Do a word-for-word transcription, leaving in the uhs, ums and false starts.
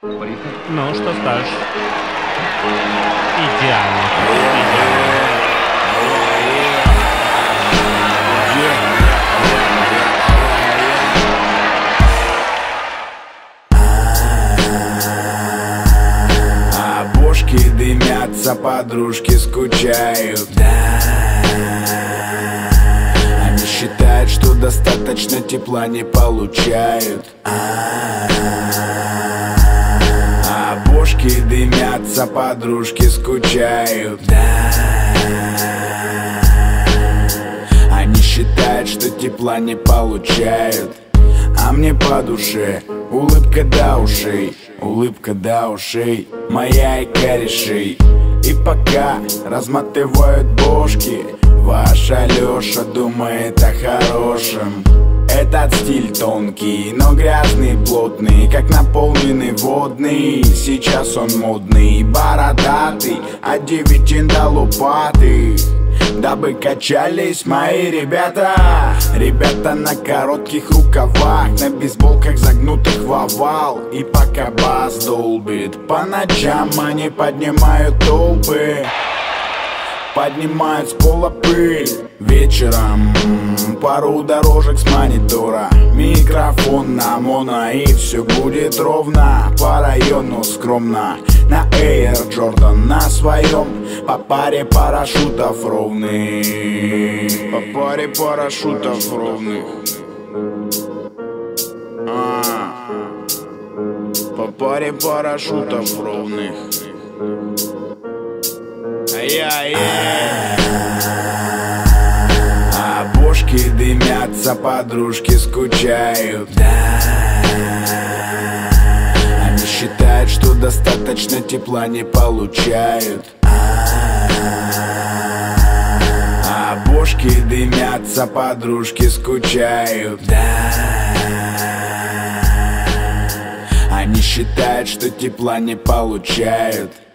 Ну, что скажешь? Идеально. Идеально. А бошки дымятся, подружки скучают. Они считают, что достаточно тепла не получают. А бошки дымятся, подружки скучают. Они считают, что тепла не получают. А мне по душе улыбка до ушей, улыбка до ушей, моя и корешей. И пока разматывают бошки, ваша Лёша думает о хорошем. Этот стиль тонкий, но грязный, плотный, как наполненный водный. Сейчас он модный, бородатый, от девятин до лопаты. Дабы качались мои ребята. Ребята на коротких рукавах, на бейсболках загнутых в овал. И пока бас долбит, по ночам они поднимают толпы, поднимают с пола пыль. Вечером пару дорожек с монитора, микрофон на моно, и все будет ровно. По району скромно, на Air Jordan на своем, по паре парашютов ровных, по паре парашютов ровных. А, по паре парашютов ровных. Ай-яй-яй. А бошки дымятся, подружки скучают. Они считают, что достаточно тепла не получают. А бошки дымятся, подружки скучают. Они считают, что тепла не получают.